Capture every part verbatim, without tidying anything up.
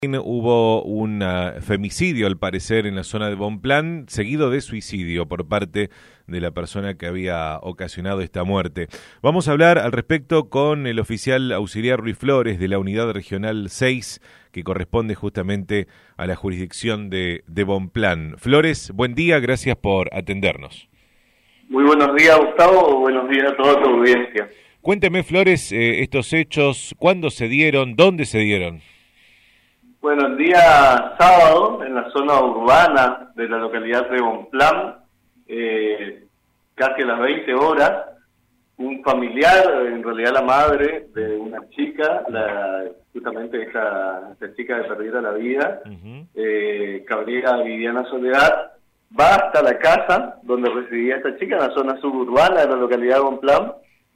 Hubo un uh, femicidio, al parecer, en la zona de Bonpland, seguido de suicidio por parte de la persona que había ocasionado esta muerte. Vamos a hablar al respecto con el oficial auxiliar Ruiz Flores de la Unidad Regional seis, que corresponde justamente a la jurisdicción de, de Bonpland. Flores, buen día, gracias por atendernos. Muy buenos días, Gustavo, buenos días a toda tu audiencia. Cuénteme, Flores, eh, estos hechos, ¿cuándo se dieron? ¿Dónde se dieron? Bueno, el día sábado, en la zona urbana de la localidad de Bonpland, eh, casi a las veinte horas, un familiar, en realidad la madre de una chica, la, justamente esta, esta chica que perdiera la vida, uh-huh. eh, Cabrera Viviana Soledad, va hasta la casa donde residía esta chica, en la zona suburbana de la localidad de Bonpland,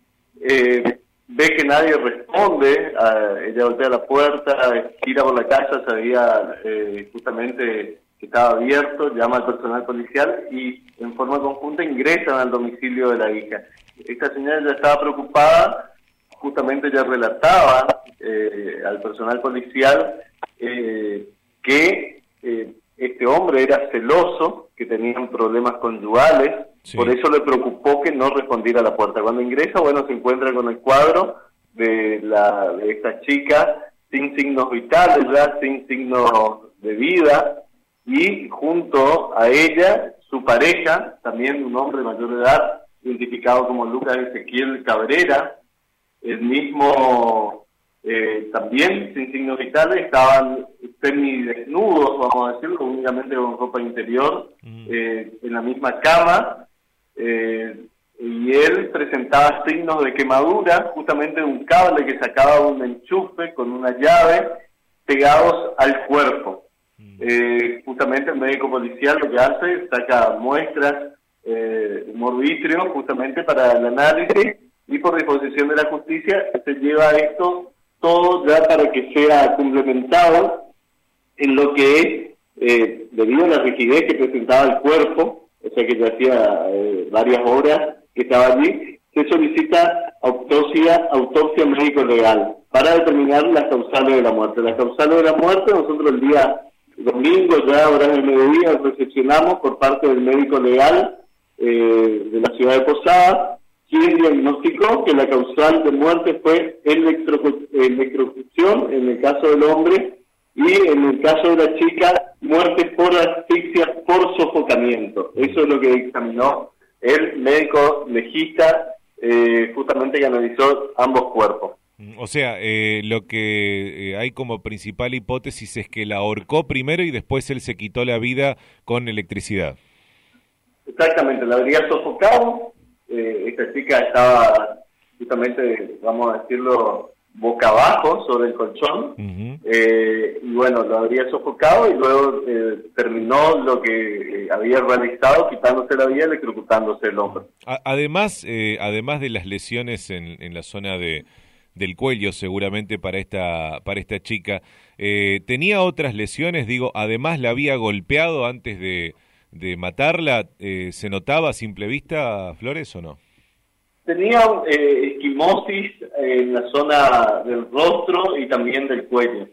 eh, ve que nadie responde, a, ella golpea la puerta, gira por la casa, sabía eh, justamente que estaba abierto, llama al personal policial y en forma conjunta ingresan al domicilio de la hija. Esta señora ya estaba preocupada, justamente ya relataba eh, al personal policial eh, que eh, este hombre era celoso, que tenían problemas conyugales. Sí. Por eso le preocupó que no respondiera a la puerta. Cuando ingresa, bueno, se encuentra con el cuadro de, la, de esta chica sin signos vitales, ya sin signos de vida, y junto a ella, su pareja, también un hombre mayor de edad, identificado como Lucas Ezequiel Cabrera, el mismo eh, también sin signos vitales, estaban semidesnudos, vamos a decirlo, únicamente con ropa interior, mm. eh, en la misma cama. Eh, y él presentaba signos de quemadura, justamente de un cable que sacaba un enchufe con una llave pegados al cuerpo. Mm. Eh, justamente el médico policial lo que hace, saca muestras, eh, humor vítreo, justamente para el análisis, y por disposición de la justicia se lleva esto todo ya para que sea complementado en lo que es, eh, debido a la rigidez que presentaba el cuerpo, o sea que ya hacía eh, varias horas que estaba allí, se solicita autopsia, autopsia médico-legal para determinar las causales de la muerte. Las causales de la muerte, nosotros el día domingo, ya horas del mediodía, recepcionamos por parte del médico legal eh, de la ciudad de Posada, quien diagnosticó que la causal de muerte fue electrocución en el caso del hombre, y en el caso de la chica, muerte por asfixia por sofocamiento. Eso es lo que dictaminó el médico legista, eh, justamente que analizó ambos cuerpos. O sea, eh, lo que eh, hay como principal hipótesis es que la ahorcó primero y después él se quitó la vida con electricidad. Exactamente, la habría sofocado. Eh, esta chica estaba justamente, vamos a decirlo, boca abajo sobre el colchón, uh-huh. eh, y bueno, lo habría sofocado y luego eh, terminó lo que eh, había realizado, quitándose la vida, electrocutándose el hombre. Además, eh, además de las lesiones en, en la zona de del cuello, seguramente para esta para esta chica, eh, ¿tenía otras lesiones? Digo, además la había golpeado antes de, de matarla, eh, ¿se notaba a simple vista, Flores, o no? Tenía eh, esquimosis en la zona del rostro y también del cuello.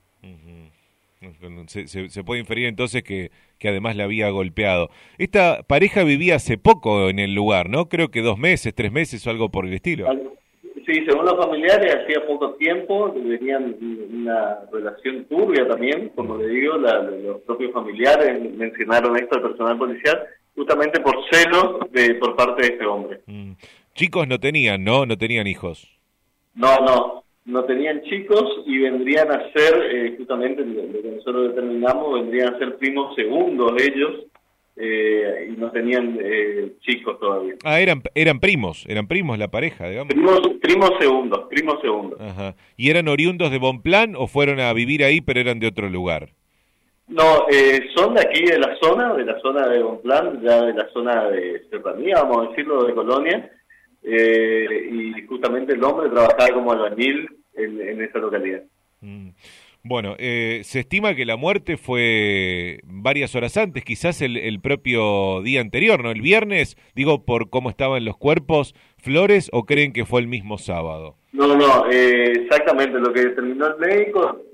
Uh-huh. Se, se, se puede inferir entonces que, que además la había golpeado. Esta pareja vivía hace poco en el lugar, ¿no? Creo que dos meses, tres meses o algo por el estilo. Sí, según los familiares, hacía poco tiempo, tenían una relación turbia también, como le digo, la, los propios familiares mencionaron esto al personal policial, justamente por celos de, por parte de este hombre. Mm. Chicos no tenían, ¿no? No tenían hijos. No, no, no tenían chicos y vendrían a ser, eh, justamente lo que nosotros determinamos, vendrían a ser primos segundos ellos, eh, y no tenían eh, chicos todavía. Ah, eran eran primos, eran primos la pareja, digamos. Primos, primos segundos, primos segundos. Ajá. ¿Y eran oriundos de Bonpland o fueron a vivir ahí pero eran de otro lugar? No, eh, son de aquí de la zona, de la zona de Bonpland, ya de la zona de Serranía, vamos a decirlo, de Colonia. Eh, y justamente el hombre trabajaba como albañil en, en esa localidad. Mm. Bueno, eh, se estima que la muerte fue varias horas antes, quizás el, el propio día anterior, ¿no? El viernes, digo, por cómo estaban los cuerpos, Flores, ¿o creen que fue el mismo sábado? No, no, eh, exactamente, lo que determinó el médico,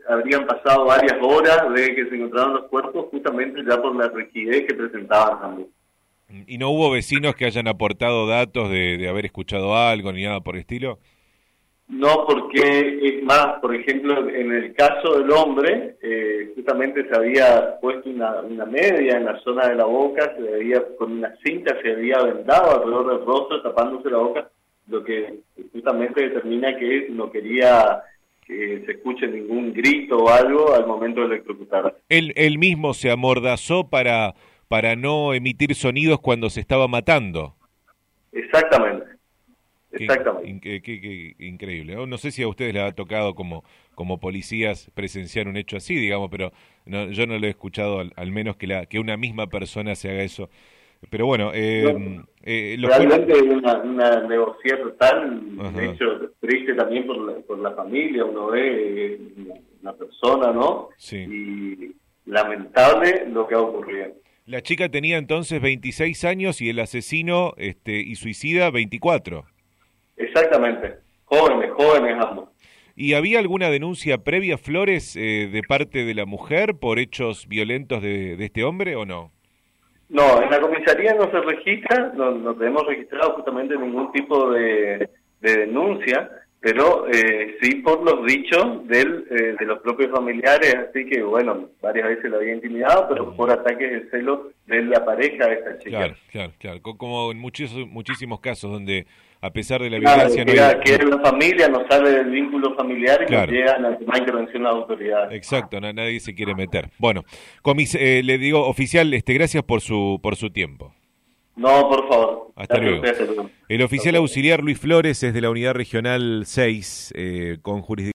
habrían pasado varias horas desde que se encontraron los cuerpos, justamente ya por la rigidez que presentaban ambos. ¿Y no hubo vecinos que hayan aportado datos de, de haber escuchado algo ni nada por el estilo? No, porque es más, por ejemplo, en el caso del hombre, eh, justamente se había puesto una, una media en la zona de la boca, se había, con una cinta se había vendado alrededor del rostro, tapándose la boca, lo que justamente determina que no quería que se escuche ningún grito o algo al momento de electrocutarse. Él, él mismo se amordazó para, para no emitir sonidos cuando se estaba matando. Exactamente. Qué, Exactamente. Qué, qué, qué increíble. No, no sé si a ustedes les ha tocado como, como policías presenciar un hecho así, digamos, pero no, yo no lo he escuchado al, al menos que, la, que una misma persona se haga eso. Pero bueno, eh, no, eh, realmente es una, una negociación total, Ajá. De hecho, triste también por la, por la familia, uno ve una, una persona, ¿no? Sí. Y lamentable lo que ha ocurrido. La chica tenía entonces veintiséis años y el asesino este, y suicida veinticuatro. Exactamente, jóvenes, jóvenes ambos. ¿Y había alguna denuncia previa, Flores, eh, de parte de la mujer por hechos violentos de, de este hombre o no? No, en la comisaría no se registra, no, no tenemos registrado justamente ningún tipo de, de denuncia, pero eh, sí por los dichos del, eh, de los propios familiares, así que bueno, varias veces lo había intimidado, pero por ataques de celo de la pareja de esta chica. Claro, claro, claro, como en muchos, muchísimos casos donde a pesar de la Claro, violencia que, no hay... que la familia no sale del vínculo familiar y Claro. no llega a la la intervención de las autoridades. Exacto, na- nadie se quiere meter. Bueno, comis eh, le digo, oficial, este, gracias por su por su tiempo. No, por favor. Hasta Gracias a luego. ustedes, hasta luego. El oficial auxiliar Luis Flores es de la Unidad Regional seis, eh, con jurisdicción